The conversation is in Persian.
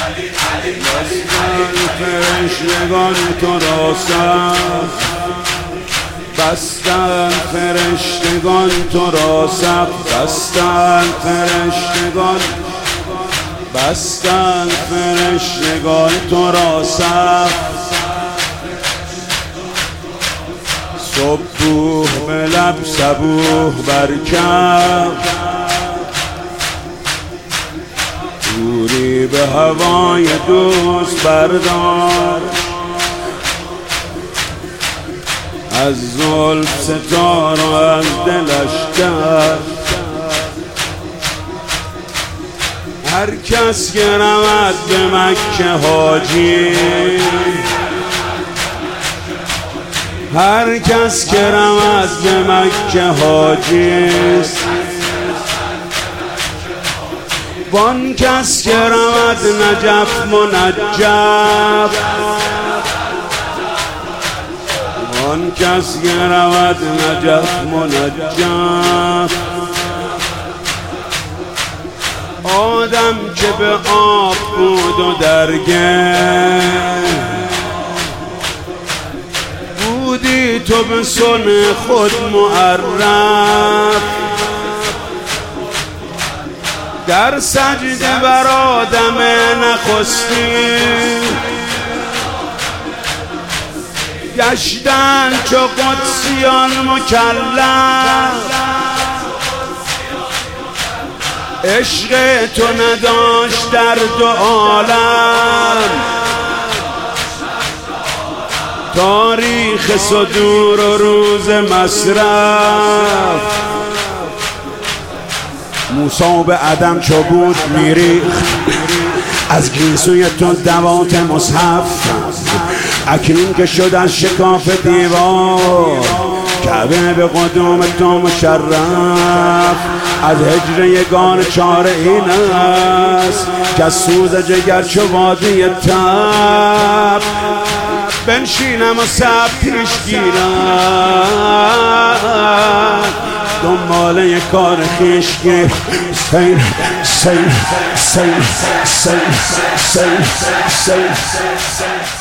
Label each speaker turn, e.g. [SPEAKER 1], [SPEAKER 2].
[SPEAKER 1] فرشتگان تو را صف بستند، فرشتگان تو را صف بستند، فرشتگان بستند، فرشتگان تو را صف. صبوح به لب صبوح برکف، دوری به هوای دوست بردار. از زلف ستار و از دلش در، هر کس که رود به مکه حاجی، هر کس که رود به مکه حاجیست. وان کس که رود نجف منجف، وان کس که رود نجف منجف. آدم که به آب بود و درگه، بودی تو به سن خود معرف. در سجده بر آدم نخستی، گشتن چو قدسیان مکلف. عشق تو نداشت در دو عالم، تاریخ صدور و روز مصرف. موسی به عدم چو بود میریخت، از گیسوی تو دوات مصحف. اکنون که شد از شکاف دیوار، کعبه به قدوم تو مشرف. از هجر یگان چاره این است، که از سوز جگر چو وادی تب. بنشینم و سب پیش گیرم، دنبال یک کار خویش گیر. سیر سیر سیر سیر سیر سیر